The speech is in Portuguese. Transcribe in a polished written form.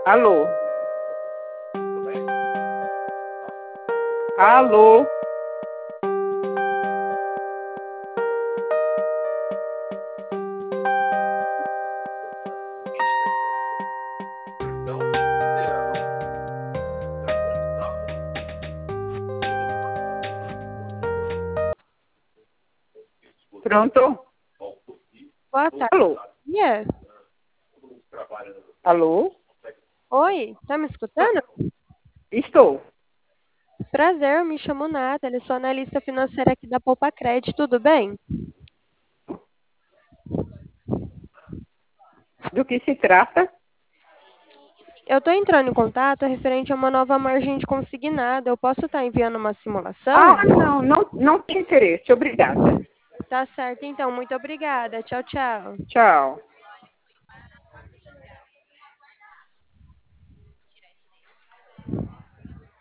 Alô? Alô? Pronto? Boa tarde. Alô? Alô? Oi, tá me escutando? Estou. Prazer, eu me chamo Nathalie, sou analista financeira aqui da Poupa Cred, tudo bem? Do que se trata? Eu estou entrando em contato referente a uma nova margem de consignado. Eu posso estar enviando uma simulação? Ah, não tem interesse. Obrigada. Tá certo, então. Muito obrigada. Tchau, tchau. Tchau.